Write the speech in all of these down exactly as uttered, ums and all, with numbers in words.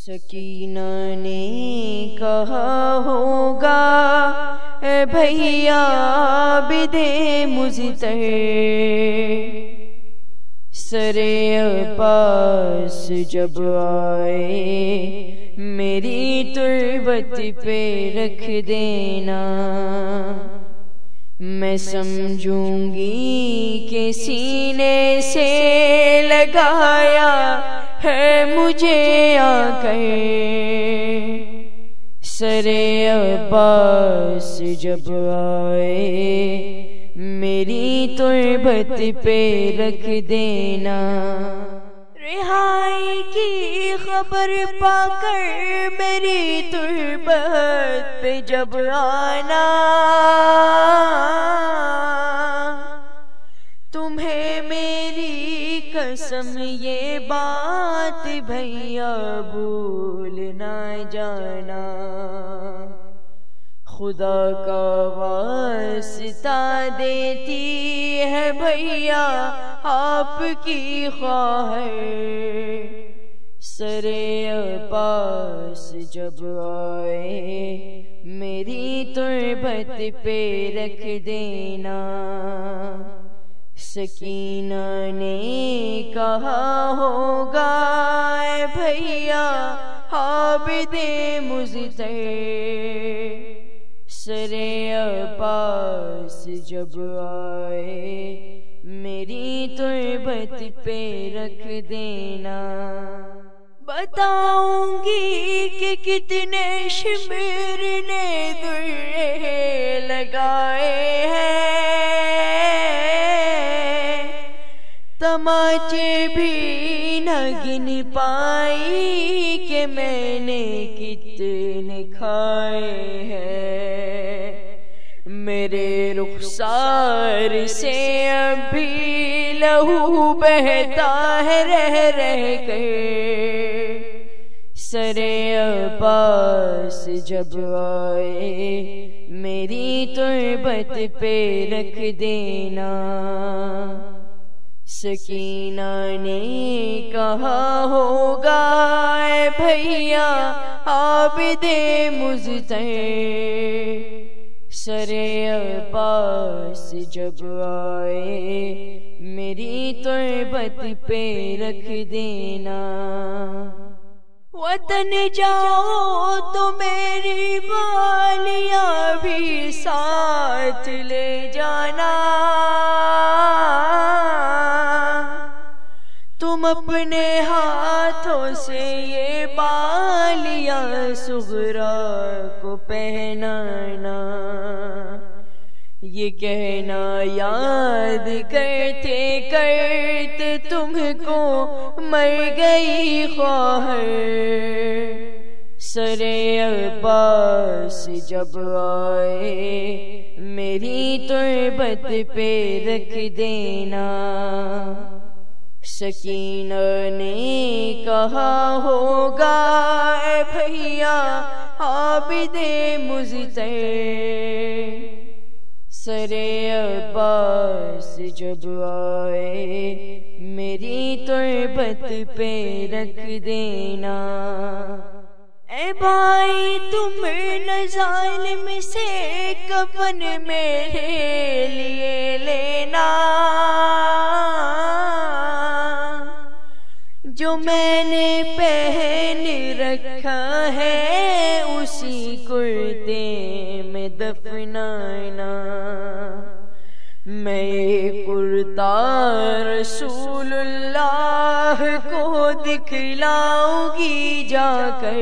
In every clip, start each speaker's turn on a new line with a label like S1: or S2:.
S1: سکینہ نے کہا ہوگا اے بھیا بدے مزتر، سرے عباس جب آئے میری تربت پہ رکھ دینا، میں سمجھوں گی کہ سینے سے لگایا ہے مجھے آ کر، سرے عباس جب آئے میری تربت پہ رکھ دینا، رہائی کی خبر پا کر میری تربت پہ جب آنا، تمہیں میری قسم یہ بات بھیا بھول نہ جانا، خدا کا واسطہ دیتی ہے بھیا آپ کی خواہر، سرے عباس جب آئے میری تربت پہ رکھ دینا، سکینہ نے کہا ہوگا اے بھیا عابد مزتر، سرے عباس جب آئے میری تربت پہ رکھ دینا، بتاؤں گی کہ کتنے شمر نے درے لگائے ہیں، تماچے بھی نہ گن پائی کہ میں نے کتنے کھائے ہیں، میرے رخسار سے ابھی لہو بہتا ہے رہ رہ کر، سرے عباس جب آئے میری تربت پہ رکھ دینا، سکینہ نے کہا ہوگا اے بھیا عابد مزتر، سرے عباس جب آئے میری تربت پہ رکھ دینا، وطن جاؤ تو میری بالیاں بھی ساتھ لے جانا، تم اپنے ہاتھوں سے یہ بالیاں صغرا کو پہنانا، یہ کہنا یاد کرتے کرتے تم کو مر گئی خواہر، سرے عباس جب آئے میری تربت پہ رکھ دینا، سکینہ نے کہا ہوگا اے بھیا عابد مزتر، سرے عباس جب آئے میری تربت پہ رکھ دینا، اے بھائی تم نہ ظالم سے کفن میرے لیے لینا، جو میں نے پہن رکھا ہے اسی کرتے میں دفنانا، میں کرتا رسول اللہ کو دکھلاؤں گی جا کر،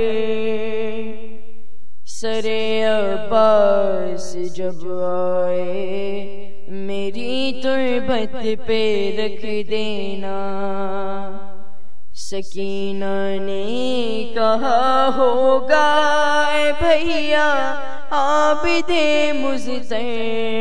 S1: سرے عباس جب آئے میری تربت پہ رکھ دینا، سکینہ نے کہا ہوگا اے بھیا عابد مزتر،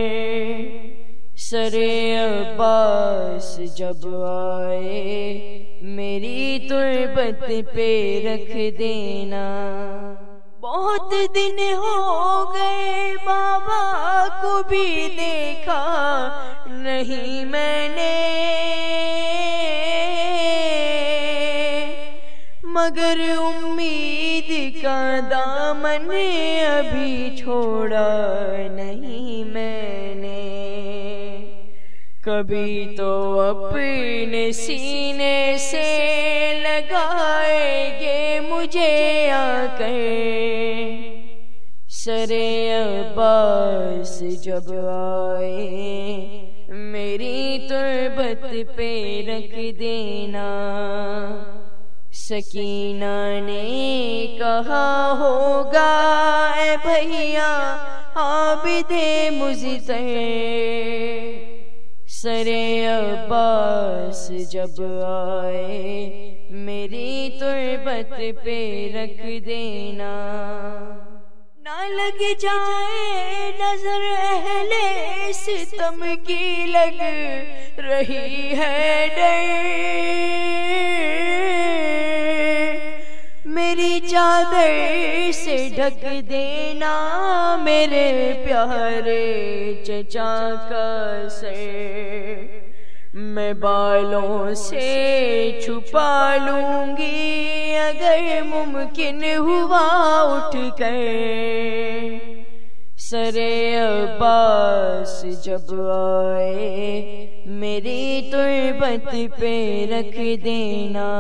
S1: سرے عباس جب آئے میری تربت پہ رکھ دینا، بہت دن ہو گئے بابا کو بھی دیکھا نہیں میں نے، مگر امید کا دامن ابھی چھوڑا نہیں میں نے۔ کبھی تو اپنے سینے سے لگائے گے مجھے آ کر، سر عباس جب آئے میری تربت پہ رکھ دینا۔ سکینہ نے کہا ہوگا اے بھیا عابد مضطر، سر عباس جب آئے میری تربت پہ رکھ دینا۔ نہ لگ جائے نظر اہل ستم کی، لگ رہی ہے ڈر، میری چادر سے ڈھک دینا میرے پیارے چچا کا سر، میں بالوں سے چھپا لوں گی اگر ممکن ہوا اٹھ کر۔ سر عباس جب آئے میری تربت پہ رکھ دینا۔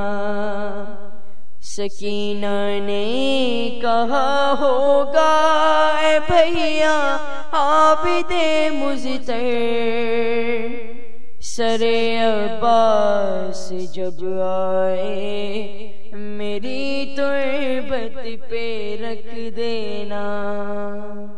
S1: سکینہ نے کہا ہوگا اے بھیا عابد مضطر، سر عباس جب آئے میری تربت پہ رکھ دینا۔